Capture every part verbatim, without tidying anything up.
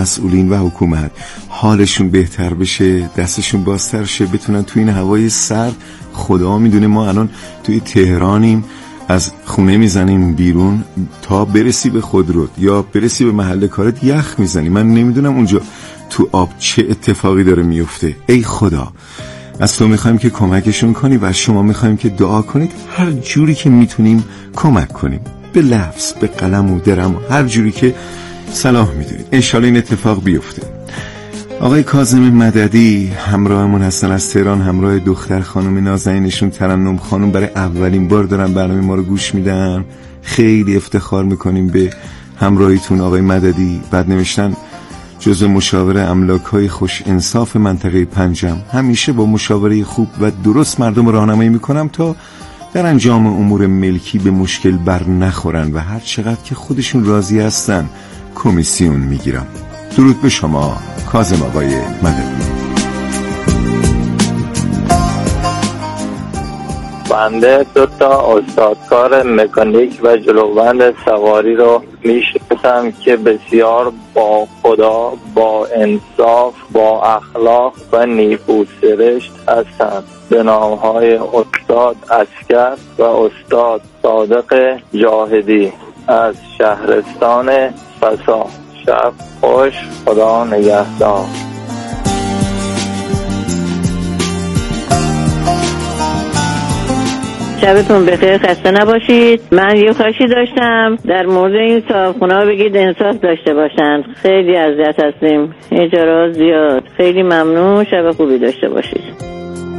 مسئولین و حکومت حالشون بهتر بشه، دستشون بازتر شه، بتونن تو این هوای سرد، خدا میدونه ما الان توی تهرانیم، از خونه میزنیم بیرون تا برسی به خودرو یا برسی به محل کارت یخ میزنی. من نمیدونم اونجا تو آب چه اتفاقی داره میفته. ای خدا، از تو میخوایم که کمکشون کنی و از شما میخوایم که دعا کنید، هر جوری که میتونیم کمک کنیم، به لفظ، به قلم و درم، هر جوری که صلاح میدونید. انشالله این اتفاق بیفته. آقای کاظم مددی همراهمون هستن از تهران، همراه دختر خانم نازنینشون ترنم خانم. برای اولین بار دارن برنامه ما رو گوش میدن. خیلی افتخار میکنیم به همراهیتون آقای مددی. بعد نوشتن جزء مشاور املاک‌های خوش انصاف منطقه پنجم، همیشه با مشاوره خوب و درست مردم راهنمایی میکنم تا در انجام امور ملکی به مشکل بر نخورن و هر چقدر که خودشون راضی هستن کمیسیون میگیرم. درود به شما کاظم آقای مددی. بنده دو تا استادکار مکانیک و جلوبند سواری رو میشناسم که بسیار با خدا، با انصاف، با اخلاق و نیکوسرشت هستند. به نامهای استاد اسکر و استاد صادق جاهدی از شهرستان فسا. شب خوش، خدا نگهدار. شبتون بخیر، خسته نباشید. من یه خواهشی داشتم در مورد این صاحبخونه‌ها بگید انصاف داشته باشن. خیلی اذیت هستیم، اجارات زیاد. خیلی ممنون، شب خوبی داشته باشید.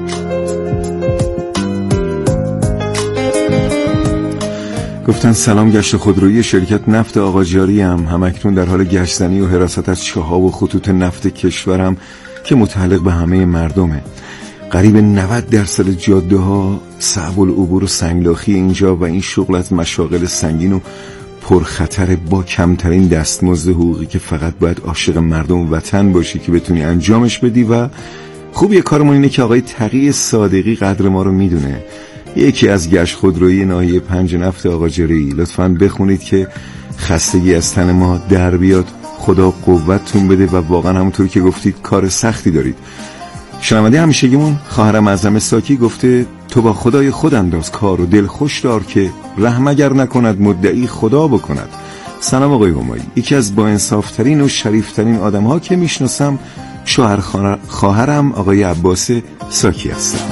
گفتن سلام، گشت خودرویی شرکت نفت آقاجاری هم همکنون در حال گشتنی و حراست از چه‌ها و خطوط نفت کشورم که متعلق به همه مردمه. قریب نود درصد جاده ها صعب العبور و سنگلاخی اینجا و این شغل از مشاغل سنگین و پرخطر با کمترین دستمزد حقوقی که فقط باید عاشق مردم و وطن باشی که بتونی انجامش بدی. و خوبی کارمون اینه که آقای تقی صادقی قدر ما رو میدونه. یکی از گشت خودرویی ناحیه پنج نفت آقاجاری، لطفاً بخونید که خستگی از تن ما در بیاد، خدا قوتتون بده و واقعا همونطور که گفتید کار سختی دارید. شنونده همیشگیمون خواهرم اعظم ساکی گفته تو با خدای خود انداز کار و دل خوش دار که رحم اگر نکند مدعی خدا بکند. سلام آقای همایی، یکی از با انصافترین و شریفترین آدم ها که میشناسم شوهر خواهرم آقای عباس ساکی هستم.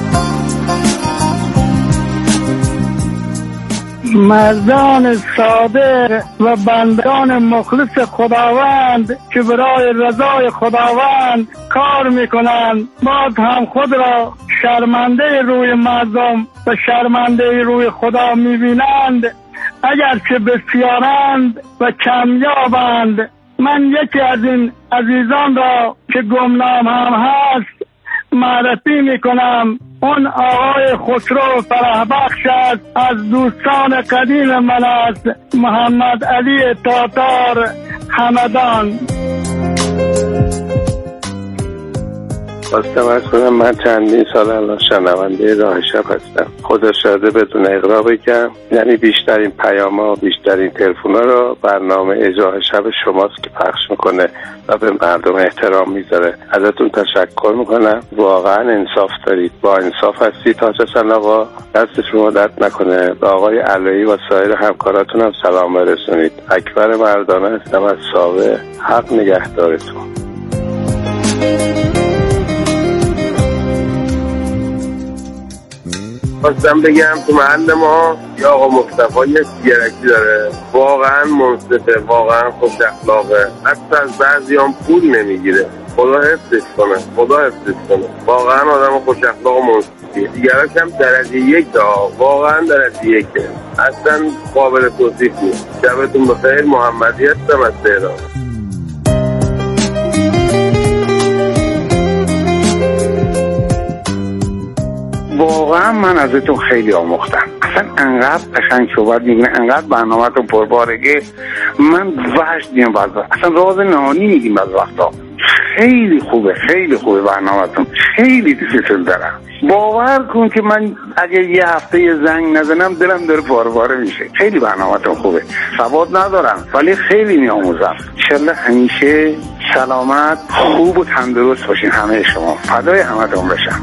مردان ساده و بندگان مخلص خداوند که برای رضای خداوند کار میکنند، باز هم خود را شرمنده روی مردم و شرمنده روی خدا میبینند، اگرچه بسیارند و کمیابند. من یکی از این عزیزان را که گمنام هم هست معرفی میکنم. اون آقای خسرو فرحبخش است، از دوستان قدیم من است، محمد علی تاتار همدان. خواستم از کنم من چندین سال الان شنونده راه شب هستم. خدا شاهده بدون اغرا بگم، یعنی بیشترین پیاما، بیشترین تلفونا رو برنامه اجرای شب شماست که پخش میکنه و به مردم احترام میذاره. ازتون تشکر میکنم، واقعا انصاف دارید، با انصاف هستید. تاج حسن آقا دست شما درد نکنه. به آقای علایی و سایر همکاراتون هم سلام برسونید. اکبر مردانه هستم از ساوه. حق نگهدارتون. خواستم بگم تو محل ما یا آقا مصطفی یه سیگرکی داره، واقعا منصفه، واقعا خوش اخلاقه، حتی از بعضی هم پول نمیگیره. خدا حفظش کنه، خدا حفظش کنه. واقعا آدم خوش اخلاق و منصفیه. دیگراش هم درجه یک دا، واقعا درجه یکه، اصلا قابل توصیف نیست. شبتون بخیر. محمدی هستم از تهران. واقعا من ازتون خیلی آموختم. اصلا انقدر قشنگ صحبت میگین، انقدر برنامه‌تون پربارگه، من وحش دیم بعض وقت. اصلا راز نهانی میگیم بعض وقتا. خیلی خوبه، خیلی خوبه برنامه‌تون، خیلی دوستتون دارم. باور کن که من اگه یه هفته یه زنگ نزنم دلم داره پاره پاره میشه. خیلی برنامه‌تون خوبه. سواد ندارم ولی خیلی میآموزم. انشالله همیشه سلامت، خوب و تندرست باشین همه شما. فدای همتون بشم.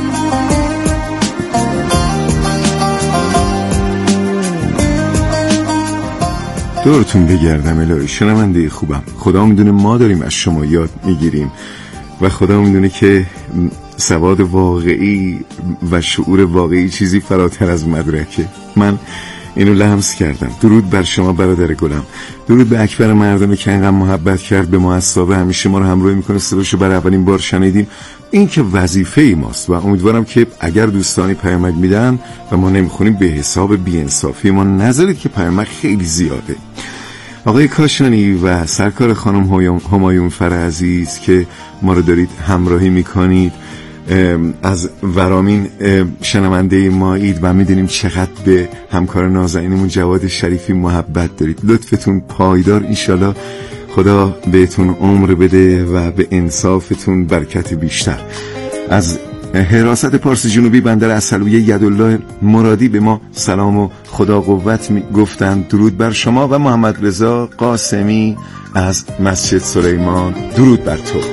دورتون بگردم الهی. شنونده خوبم، خدا میدونه ما داریم از شما یاد میگیریم و خدا میدونه که سواد واقعی و شعور واقعی چیزی فراتر از مدرکه. من اینو لمس کردم. درود بر شما برادر گلم، درود به اکبر مردمی که اینقدر محبت کرد به ما، از صبح همیشه ما رو همراهی میکنه، صداشو برای اولین بار شنیدیم. این که وظیفه ای ماست و امیدوارم که اگر دوستانی پیامک میدن و ما نمیخونیم به حساب بی‌انصافی ما نذارید که پیامک خیلی زیاده. آقای کاشانی و سرکار خانم همایون فر عزیز که ما رو دارید همراهی میکنید، از ورامین شنونده مایید و میدونیم چقدر به همکار نازنینمون جواد شریفی محبت دارید. لطفتون پایدار، انشالله خدا بهتون عمر بده و به انصافتون برکت بیشتر. از حراست پارس جنوبی بندر عسلویه یدالله مرادی به ما سلام و خدا قوت گفتن. درود بر شما. و محمد رضا قاسمی از مسجد سلیمان، درود بر تو.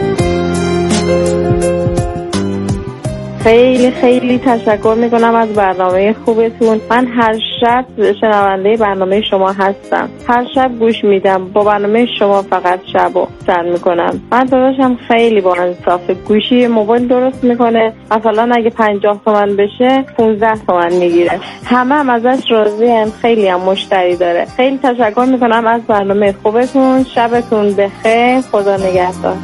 خیلی خیلی تشکر میکنم از برنامه خوبتون. من هر شب شنونده برنامه شما هستم، هر شب گوش میدم، با برنامه شما فقط شبو سر میکنم. من داداشم خیلی با انصافه، گوشی موبایل درست میکنه، مثلا اگه پنجاه تومن بشه پونزده تومن میگیره، همه هم ازش راضی هم، خیلی هم مشتری داره. خیلی تشکر میکنم از برنامه خوبتون. شبتون بخیر، خدا نگهدار.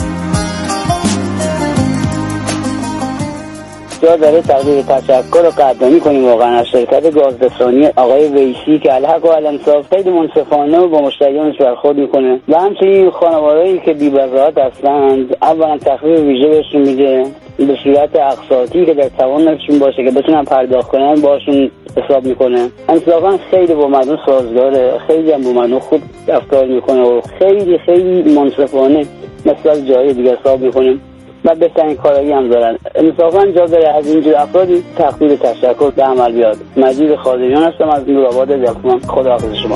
جا داره تقدیر تشکر رو قدردانی کنیم واقعا از شرکت گازرسانی آقای ویسی که الحق و الانصاف خیلی منصفانه و با مشتریانش برخورد میکنه و همچنین خانواده‌ای که بی‌بضاعت هستند اولا تخفیف ویژه بهشون میده به صورت اقساطی که در توانشون باشه که بتونن پرداخت کنن، باشون حساب میکنه. انصافا خیلی با مردم سازگاره، خیلی هم با مردم خوب رفتار میکنه و خیلی خیلی منصفانه مثل از جای دیگه حساب میکنه و بهترین کارایی هم دارن. انصافا جا داره از اینجور افرادی تقدیر تشکر به عمل بیاد. مجید خادمیان هستم از نورآباد دلخمان. خداحافظ شما.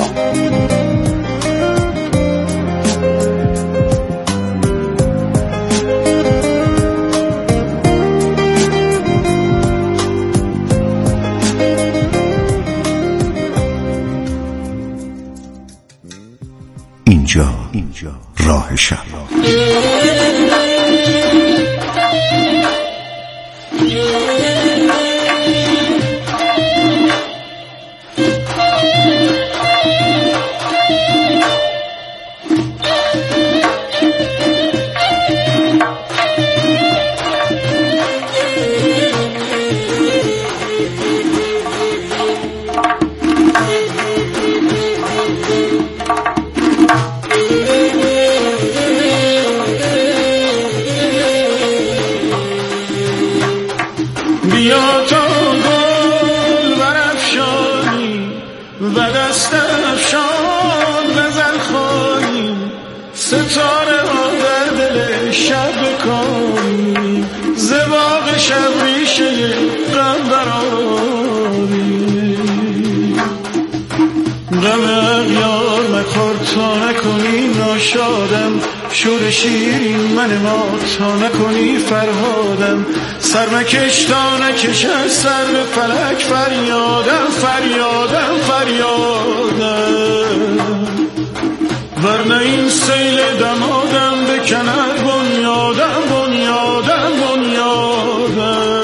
اینجا اینجا راه شب. شور شیرین من ما تا نکنی فرهادم، سر مکش تا نکش از سر به فلک فریادم فریادم فریادم، ورنه این سیل دمادم بکند بنیادم بنیادم بنیادم.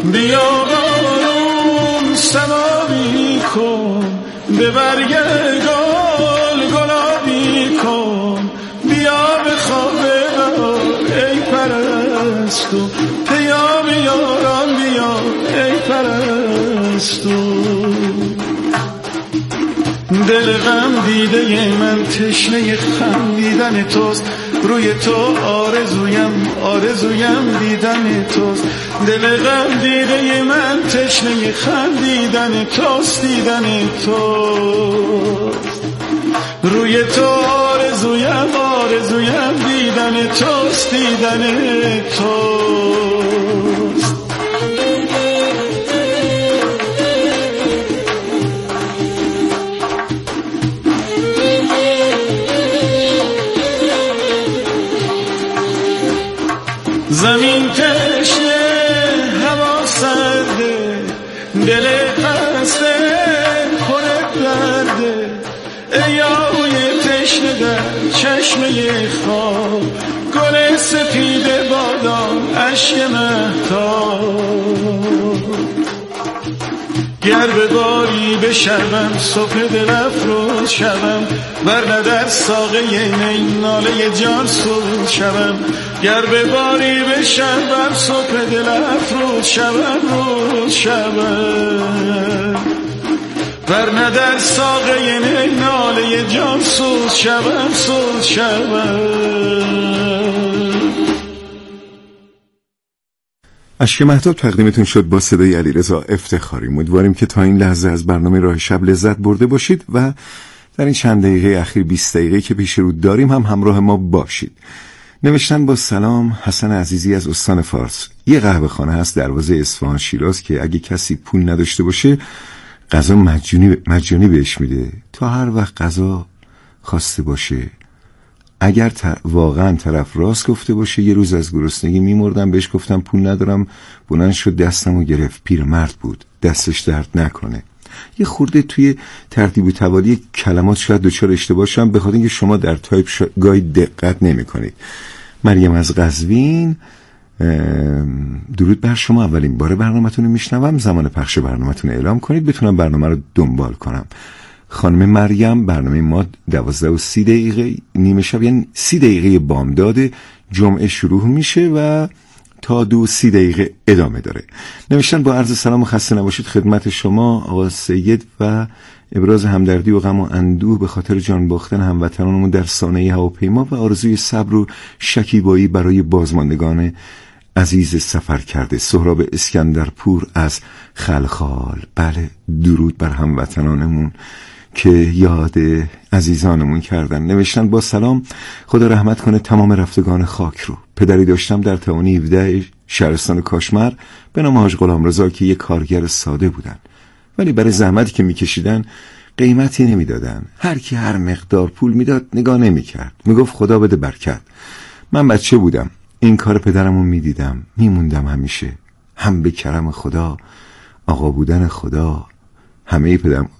بیا بارون سماوی کن، به برگ گل گلابی کن، بیا به خواب ای پرستو، پیام یاران بیا ای پرستو. دل غم دیده من تشنه خندیدن توست، روی تو آرزویم آرزویم دیدن توست. دل غم دیده من تشنه خندیدن توست، دیدن توست. روی تو آرزویم آرزویم دیدن توست، دیدن توست. زمین تشنه هوا سرده، دل خسته پر درده، ای آهوی تشنه در چشمه خواب، گل سفید بادام اشک مهتاب. گر به باری بشوم صبح دل افروز شوم، ورنه در ساقه نی ناله جان سوز شوم. گر به باری بشوم صبح دل افروز شوم روز شوم، ورنه در ساقه نی ناله جان سوز شوم سوز شوم. اشک مهتاب تقدیمتون شد با صدای علیرضا افتخاری. امیدواریم که تا این لحظه از برنامه راه شب لذت برده باشید و در این چند دقیقه اخیر بیست دقیقه که پیش رو داریم هم همراه ما باشید. نوشتن با سلام حسن عزیزی از استان فارس. یه قهوه خانه هست دروازه اصفهان شیراز که اگه کسی پول نداشته باشه غذا مجانی مجانی بهش میده تا هر وقت غذا خواسته باشه. اگر واقعا طرف راست گفته باشه، یه روز از گرسنگی میمردم، بهش گفتم پول ندارم، بلند شد دستمو گرفت. پیرمرد بود، دستش درد نکنه. یه خورده توی ترتیب و توالی کلمات شاید دچار اشتباه شم، به خاطر اینکه شما در تایپ شا... گاهی دقت نمی کنید. مریم از قزوین، درود بر شما. اولین بار برنامه‌تون رو میشنوم، زمان پخش برنامه‌تون اعلام کنید بتونم برنامه رو دنبال کنم. خانم مریم، برنامه ما دوازده و سی دقیقه نیمه شب، یعنی سی دقیقه بامداد جمعه شروع میشه و تا دو سی دقیقه ادامه داره. نوشتن با عرض سلام و خسته نباشید خدمت شما آقا سید و ابراز همدردی و غم و اندوه به خاطر جان باختن هموطنانمون در سانحه هواپیما و آرزوی صبر و شکیبایی برای بازماندگان عزیز سفر کرده. سهراب اسکندرپور از خلخال. بله، درود بر هموطنانمون که یاد عزیزانمون کردن. نوشتن با سلام، خدا رحمت کنه تمام رفتگان خاک رو. پدری داشتم در توانی هفده شهرستان کاشمر به نام حاج غلامرضا که یک کارگر ساده بودن، ولی برای زحمتی که میکشیدن قیمتی نمیدادن. هر کی هر مقدار پول میداد نگاه نمیکرد، میگفت خدا بده برکت. من بچه بودم، این کار پدرمو میدیدم، میموندم همیشه. هم به کرم خدا، آقا بودن خدا، همه پدرم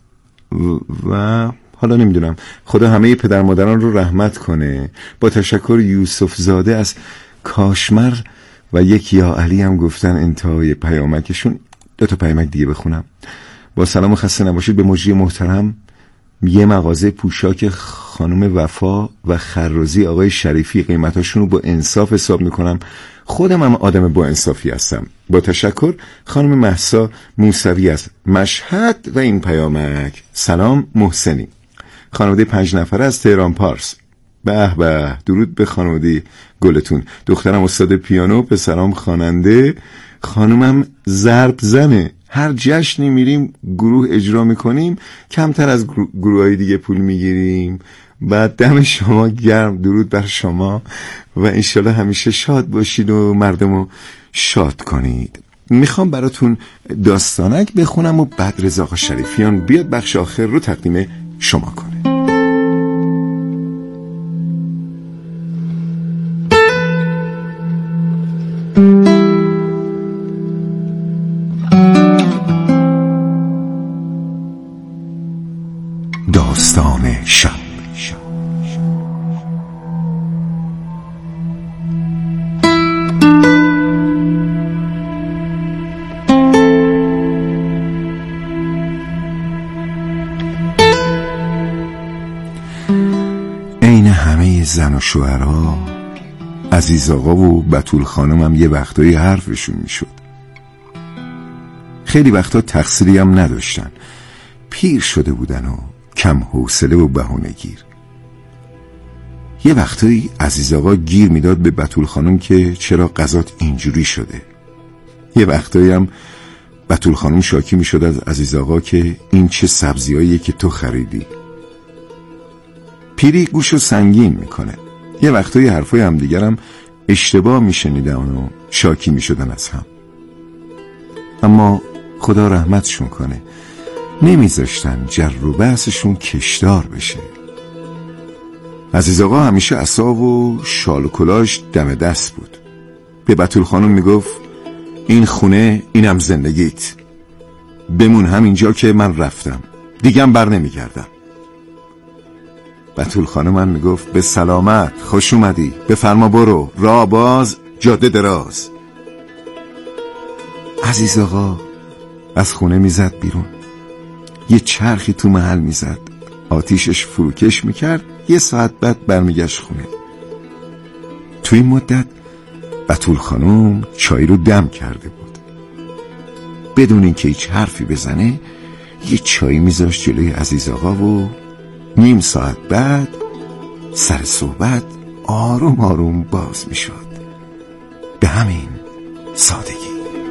و حالا نمیدونم، خدا همه پدر مادران رو رحمت کنه. با تشکر یوسف زاده از کاشمر و یک یا علی هم گفتن انتهای پیامکشون. دو تا پیامک دیگه بخونم. با سلام و خسته نباشید به مجری محترم. یه مغازه پوشاک خانم وفا و خرازی آقای شریفی، قیمتاشون رو با انصاف حساب میکنم، خودم هم آدم با انصافی هستم. با تشکر خانم مهسا موسوی از مشهد. و این پیامک: سلام محسنی، خانواده پنج نفره از تهران پارس. به به، درود به خانواده گلتون. دخترم استاد پیانو، پسرم خواننده، خانومم ضرب زنه. هر جشنی میریم گروه اجرا میکنیم، کمتر از گروه های دیگه پول میگیریم. بعد دم شما گرم، درود بر شما و انشالله همیشه شاد باشید و مردمو شاد کنید. میخوام براتون داستانک بخونم و بعد رضا آقا شریفیان بیاد بخش آخر رو تقدیم شما کنه. داستان شب. زن و شوهرها، عزیز آقا و بتول خانم هم یه وقتایی حرفشون میشد. خیلی وقتا تقصیری هم نداشتن، پیر شده بودن و کم حوصله و بهونه‌گیر. یه وقتایی عزیز آقا گیر میداد به بتول خانم که چرا غذات اینجوری شده. یه وقتایی هم بتول خانم شاکی میشد از عزیز آقا که این چه سبزیاییه که تو خریدی. پیری گوشو سنگین میکنه. یه وقتایی حرفای هم دیگرم اشتباه میشنیدن و شاکی میشدن از هم. اما خدا رحمتشون کنه، نمیذاشتن جر و بحثشون کشدار بشه. عزیز آقا همیشه عصا و شال و کلاش دم دست بود. به بتول خانم میگفت این خونه اینم زندگیت، بمون همینجا که من رفتم، دیگم بر نمیگردم. بتول خانم من میگفت به سلامت، خوش اومدی، بفرما برو، راه باز، جاده دراز. عزیز آقا از خونه میزد بیرون، یه چرخی تو محل میزد، آتیشش فروکش میکرد، یه ساعت بعد برمیگشت خونه. تو این مدت بتول خانم چای رو دم کرده بود. بدون اینکه هیچ حرفی بزنه یه چای میذاشت جلوی عزیز آقا و نیم ساعت بعد سر صحبت آروم آروم باز میشد. به همین سادگی.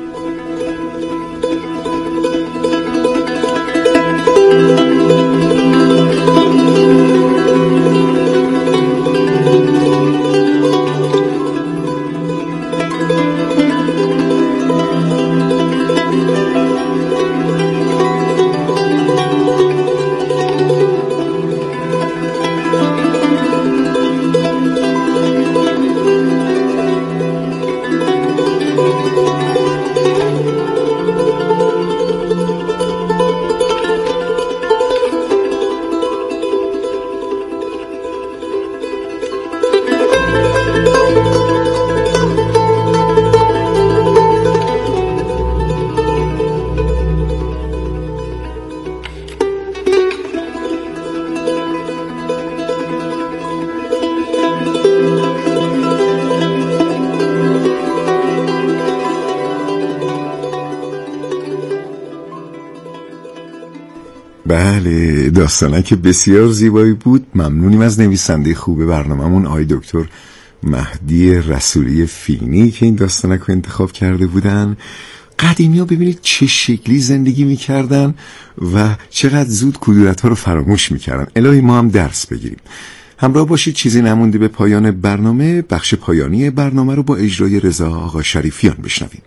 بله، داستانک بسیار زیبایی بود. ممنونیم از نویسنده خوب برنامه‌مون آقای دکتر مهدی رسولی فینی که این داستانک رو انتخاب کرده بودن. قدیمی ها ببینید چه شکلی زندگی میکردن و چقدر زود کدورت ها رو فراموش میکردن. الهی ما هم درس بگیریم. همراه باشید، چیزی نمونده به پایان برنامه. بخش پایانی برنامه رو با اجرای رضا آقا شریفیان بشنویم.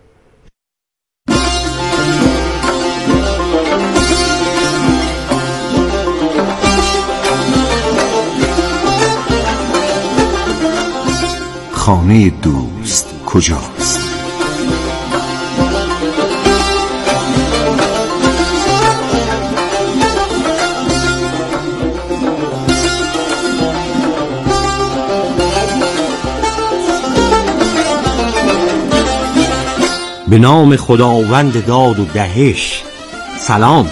خانه دوست کجاست؟ به نام خداوند داد و دهش. سلام.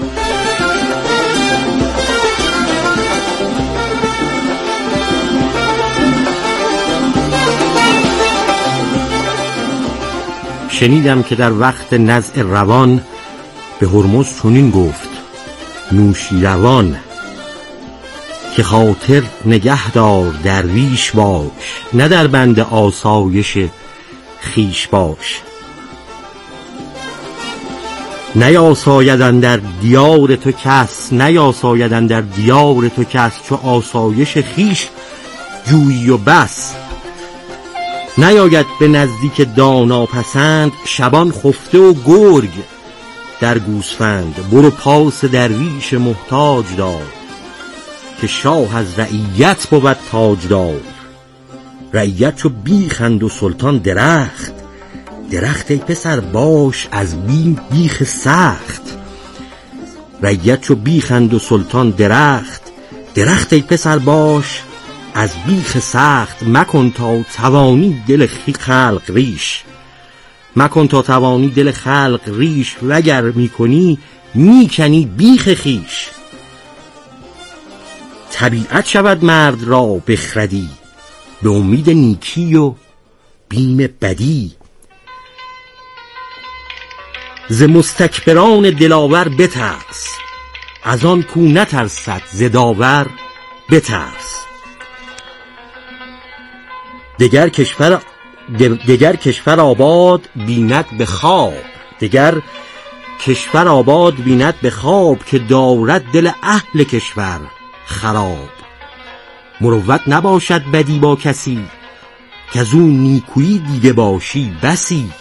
شنیدم که در وقت نزع روان به هرمز چنین گفت: نوشی روان که خاطر نگهدار درویش باش، نه در بند آسایش خیش باش. نیاسایدن در دیار تو کس، نیاسایدن در دیار تو کس، چو آسایش خیش جویی و بس. نیاید به نزدیک دانا پسند، شبان خفته و گرگ در گوسفند. برو پاس درویش محتاج دار، که شاه از رعیت بود تاجدار. رعیت چو بیخند و سلطان درخت، درخت ای پسر باش از بیم بیخ سخت. رعیت چو بیخند و سلطان درخت، درخت ای پسر باش از بیخ سخت. مکن تا توانی دل خلق ریش، مکن تا توانی دل خلق ریش. وگر میکنی میکنی بیخ خیش. طبیعت شود مرد را بخردی، به امید نیکی و بیم بدی. ز مستکبران دلاور بترس، از آن کو نترسد ز داور بترس. دگر کشور دگر کشور آباد بیند به خواب، دگر کشور آباد بیند به خواب، که دارد دل اهل کشور خراب. مروت نباشد بدی با کسی، که از اون نیکویی دیده باشی بسی.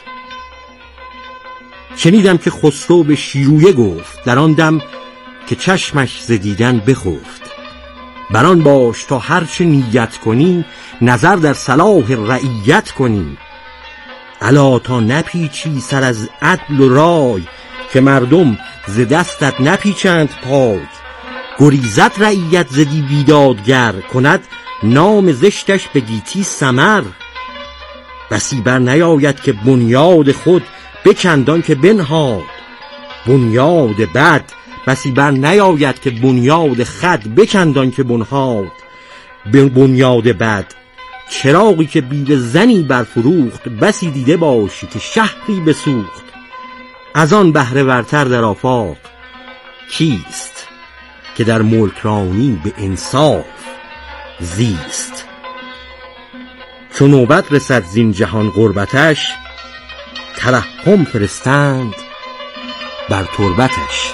شنیدم که خسرو به شیرویه گفت، در آن دم که چشمش ز دیدن بخفت. بران باش تا هرچه نیت کنی، نظر در صلاح رعیت کنی. الا تا نپیچی سر از عدل و رای، که مردم ز دستت نپیچند پای. گریزت رعیت ز دی بیدادگر، کند نام زشتش به گیتی سمر. بسی بر نیاید که بنیاد خود، بکندان که بنهاد بنیاد بد. بسی بر نیاید که بنیاد خود، بکندان که بنهاد بنیاد بد. چراغی که بیوه زنی برفروخت، بسی دیده باشی که شهری بسوخت. از آن بهره ورتر در آفاق کیست، که در ملک رانی به انصاف زیست. چون نوبت رسد زین جهان غربتش، ترحم فرستند بر تربتش.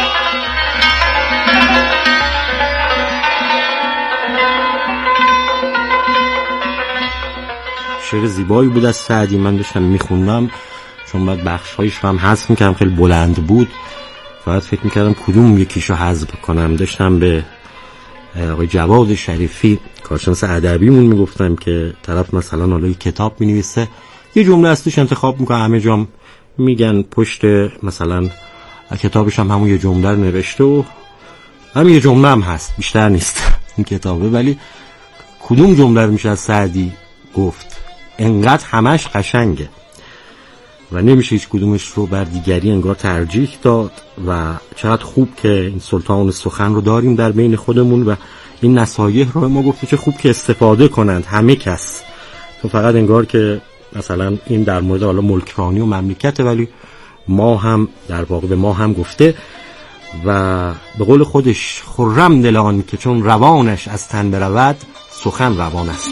شعر زیبایی بود از سعدی. من داشتم میخوندم، چون بعد بخشایش رو هم حذف میکردم، خیلی بلند بود، فقط فکر میکردم کدوم یکیشو حذف کنم. داشتم به آقای جواد شریفی کارشناس ادبیمون میگفتم که طرف مثلا حالا یک کتاب مینویسه، یه جمله از توش انتخاب میکنه، همه جام میگن پشت مثلا کتابش هم همون یه جمله رو نوشته و همین یه جمله هم هست، بیشتر نیست این کتابه، ولی کدوم جمله رو میشه از سعدی گفت؟ انقدر همش قشنگه و نمیشه هیچ کدومش رو بر دیگری انگار ترجیح داد. و چقدر خوب که این سلطان سخن رو داریم در بین خودمون و این نصایح رو ما گفته چه خوب که استفاده کنند همه کس. تو فقط انگار که مثلا این در مورد حالا ملکرانی و مملکته، ولی ما هم در واقع به ما هم گفته و به قول خودش خرم دل آن که چون روانش از تن برود سخن روان است.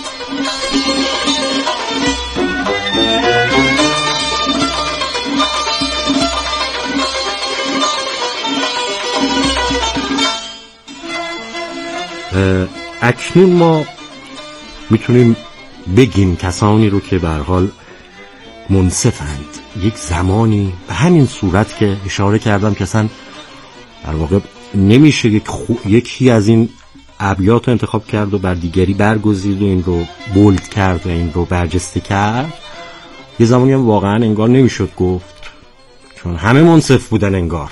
اکنون ما میتونیم بگیم کسانی رو که به هر حال منصفند، یک زمانی به همین صورت که اشاره کردم که اصلا در واقع نمیشه یک خو... یکی از این ابیات رو انتخاب کرد و بر دیگری برگزید و این رو بولد کرد و این رو برجسته کرد. یه زمانی هم واقعا انگار نمیشد گفت، چون همه منصف بودن انگار،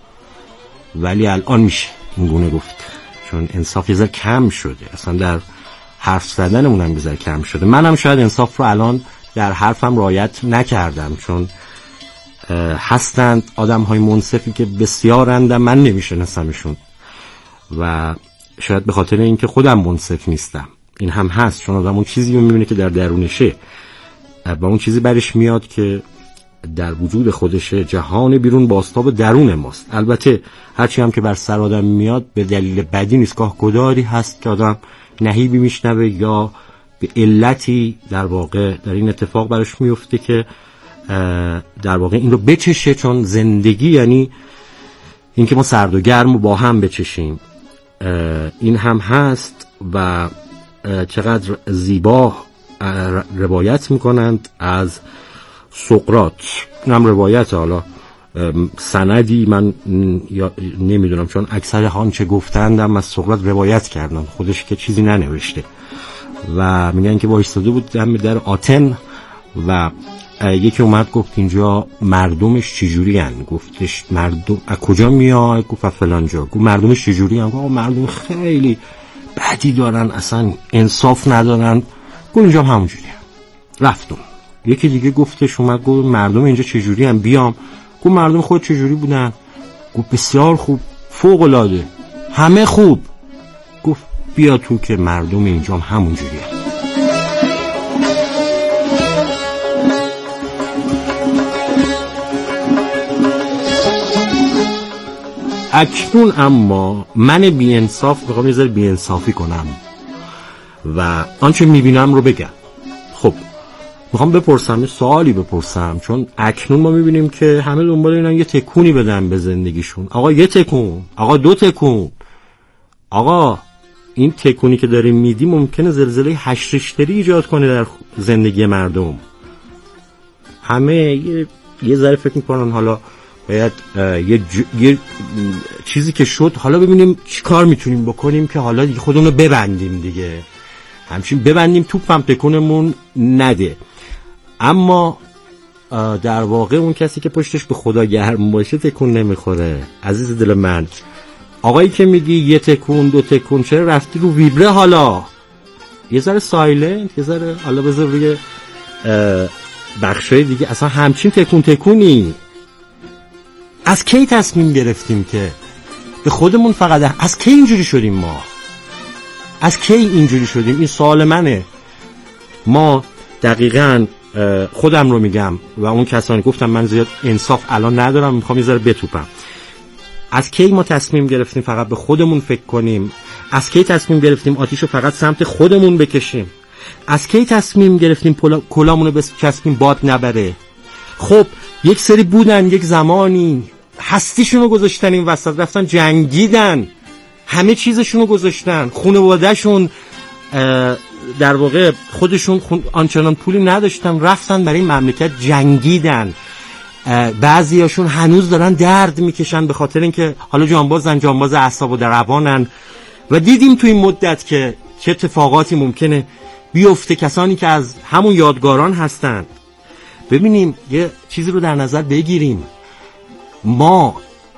ولی الان میشه این گونه گفت، چون انصاف یه ذره کم شده، اصلا در حرف زدنمون هم یه ذره کم شده. منم شاید انصاف رو الان در حرفم رعایت نکردم، چون هستند آدم های منصفی که بسیارند، من نمیشناسمشون و شاید به خاطر اینکه خودم منصف نیستم این هم هست، چون آدم اون چیزی رو میبینه که در درونشه و اون چیزی برش میاد که در وجود خودشه. جهان بیرون بازتاب درون ماست. البته هرچی هم که بر سر آدم میاد به دلیل بدی نیست، گاه گداری هست که آدم نهیبی میشنوه یا به علتی در واقع در این اتفاق برش میفته که در واقع این رو بچشه، چون زندگی یعنی این که ما سرد و گرم رو با هم بچشیم. این هم هست و چقدر زیبا روایت میکنند از سقراط. اینم روایت، حالا سندی من نمیدونم، چون اکثر آنچه گفتندم از سقراط روایت کردن، خودش که چیزی ننوشته و میگن که وایستاده بود دم در آتن و یکی اومد گفت اینجا مردمش چجوری هن؟ گفتش مردم از کجا میاد؟ گفت فلان جا. گفت مردمش چجوری هن؟ گفت مردم خیلی بدی دارن، اصلا انصاف ندارن. گفت اینجا همونجوری هن. رفتم. یکی دیگه گفتش اومد گفت مردم اینجا چجوری هن؟ بیام. گفت مردم خود چجوری بودن؟ گفت بسیار خوب، فوق العاده، همه خوب. گفت بیا تو که مردم اینجا همونجوری هن. اکنون اما من بی انصاف میخوام یه ذره بی انصافی کنم و آنچه میبینم رو بگم. خب میخوام بپرسم، یه سوالی بپرسم، چون اکنون ما میبینیم که همه دنبال اینن یه تکونی بدن به زندگیشون. آقا یه تکون، آقا دو تکون. آقا این تکونی که داریم میدیم ممکنه زلزله هشت ریشتری ایجاد کنه در زندگی مردم. همه یه, یه ذره فکر میکنن حالا باید یه, ج... یه چیزی که شد حالا ببینیم چی کار میتونیم بکنیم که حالا دیگه خودمون رو ببندیم دیگه، همچین ببندیم توپم تکونمون نده. اما در واقع اون کسی که پشتش به خدا گرم باشه تکون نمیخوره. عزیز دل من، آقایی که میگی یه تکون دو تکون، چرا رفتی رو ویبره؟ حالا یه ذره سایلنت، یه ذره حالا بذار روی بخشای دیگه. اصلا همچین تکون تکونی از کی تصمیم گرفتیم که به خودمون فقط؟ از کی اینجوری شدیم ما؟ از کی اینجوری شدیم؟ این سوال منه. ما دقیقاً خودم رو میگم و اون کسانی گفتم من زیاد انصاف الان ندارم، میخوام یه ذره بتوپم. از کی ما تصمیم گرفتیم فقط به خودمون فکر کنیم؟ از کی تصمیم گرفتیم آتیشو فقط سمت خودمون بکشیم؟ از کی تصمیم گرفتیم کلامونو بچسبیم باد نبره؟ خب یک سری بودن یک زمانی هستیشونو گذاشتن این وسط، رفتن جنگیدن، همه چیزشونو گذاشتن، خانواده‌شون در واقع خودشون خون... آنچنان پولی نداشتن، رفتن برای این مملکت جنگیدن. بعضیاشون هنوز دارن درد میکشن به خاطر اینکه حالا جانبازن، جانباز اعصاب و روانن. و دیدیم تو این مدت که چه اتفاقاتی ممکنه بیفته. کسانی که از همون یادگاران هستن. ببینیم یه چیزی رو در نظر بگیریم، ما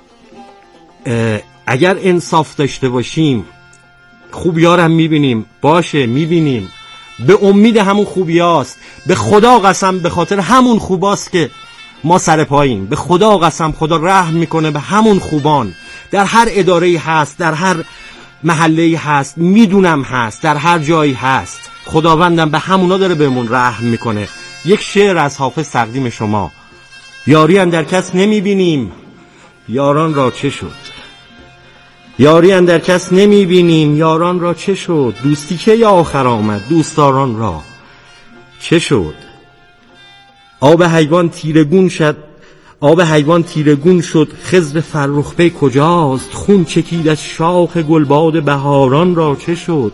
اگر انصاف داشته باشیم خوبیارم میبینیم، باشه میبینیم، به امید همون خوبیاست. به خدا قسم به خاطر همون خوباست که ما سر پایین. به خدا قسم خدا رحم میکنه به همون خوبان. در هر اداره‌ای هست، در هر محله‌ای هست، میدونم هست، در هر جایی هست. خداوندم به همونا داره بهمون رحم میکنه. یک شعر از حافظ تقدیم شما: یاری اندر کس نمیبینیم، یاران را چه شد؟ یاری اندر کس نمیبینیم، یاران را چه شد؟ دوستی که آخر آمد، دوستداران را چه شد؟ آب حیوان تیرگون شد، آب حیوان تیرگون شد، خضر فرخ بی کجاست؟ خون چکید از شاخ گلباد بهاران را چه شد؟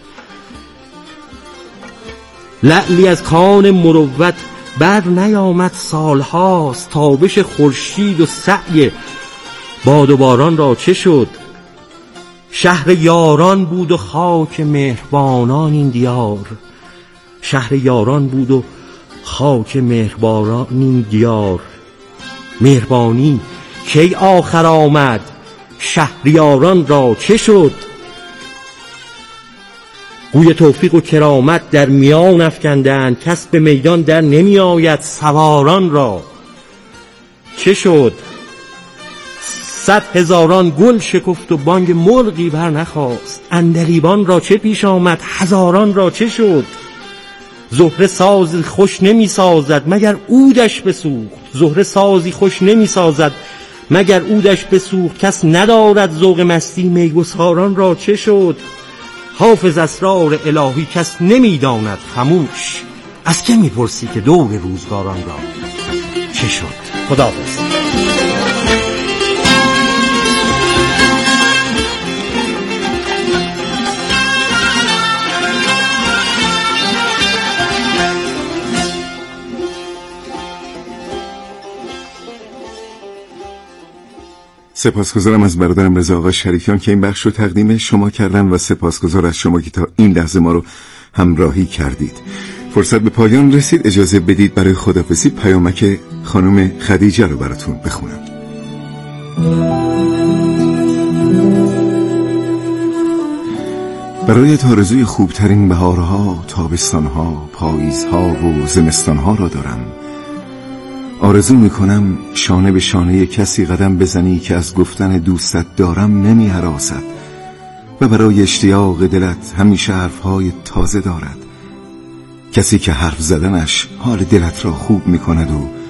لعلی از کان مروت بر نیامد سالهاست، تابش خورشید و سعی باد و باران را چه شد؟ شهر یاران بود و خاک مهربانان این دیار، شهر یاران بود و خاک مهربانان این دیار. مهربانی کی آخر آمد، شهریاران را چه شد؟ گوی توفیق و کرامت در میان افکندند، کس به میدان در نمی آید، سواران را چه شد؟ صد هزاران گل شکفت و بانگ مرغی بر نخاست، عندلیبان را چه پیش آمد، هزاران را چه شد؟ زهره ساز خوش نمی سازد مگر عودش بسوخت، زهره سازی خوش نمی سازد مگر عودش بسوخت، کس ندارد ذوق مستی، میگساران را چه شد؟ حافظ اسرار الهی کس نمی داند خموش، از که می پرسی که دور روزگاران را چه شد؟ خداحافظ. سپاسگزارم از برادرم رضا آقا شریفیان که این بخش رو تقدیم شما کردن و سپاسگزار از شما که تا این لحظه ما رو همراهی کردید. فرصت به پایان رسید، اجازه بدید برای خداحافظی پیامک خانم خدیجه رو براتون بخونم. برایت آرزوی خوبترین بهارها، تابستانها، پاییزها و زمستانها را دارم. آرزو میکنم شانه به شانه کسی قدم بزنی که از گفتن دوستت دارم نمی هراسد و برای اشتیاق دلت همیشه حرفهای تازه دارد. کسی که حرف زدنش حال دلت را خوب میکند و